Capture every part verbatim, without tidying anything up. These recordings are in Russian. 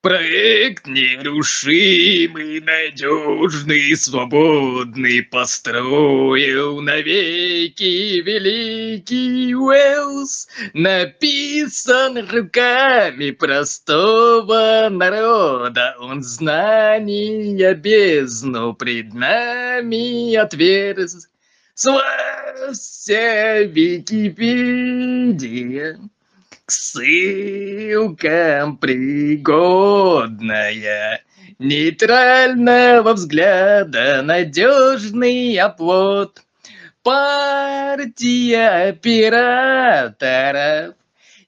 Проект нерушимый, надежный, свободный построил навеки великий Уэллс. Написан руками простого народа, он знания бездну пред нами отверз. Славься, Википедия! К ссылкам пригодная, нейтрального взгляда надежный оплот. Партия операторов,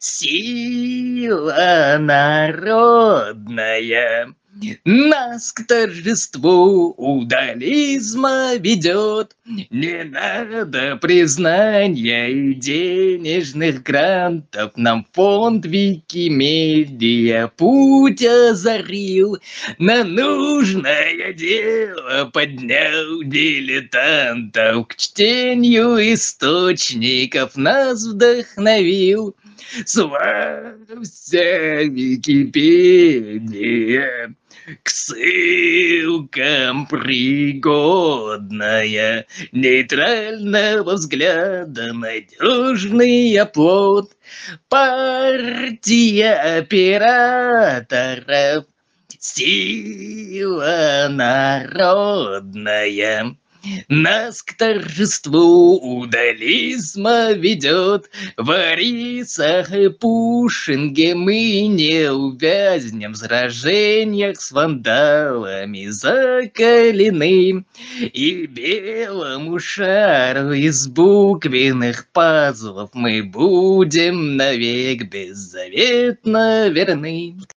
сила народная нас к торжеству удализма ведет. Не надо признания и денежных грантов, нам фонд Викимедиа путь озарил. На нужное дело поднял дилетантов, к чтению источников нас вдохновил. Славься, Википедия! К ссылкам пригодная, нейтрального взгляда надежный оплот. Партия операторов, сила народная нас к торжеству удализма ведет. В Арисах и Пушинге мы не увязнем в сражениях с вандалами закалены. И белому шару из буквенных пазлов мы будем навек беззаветно верны.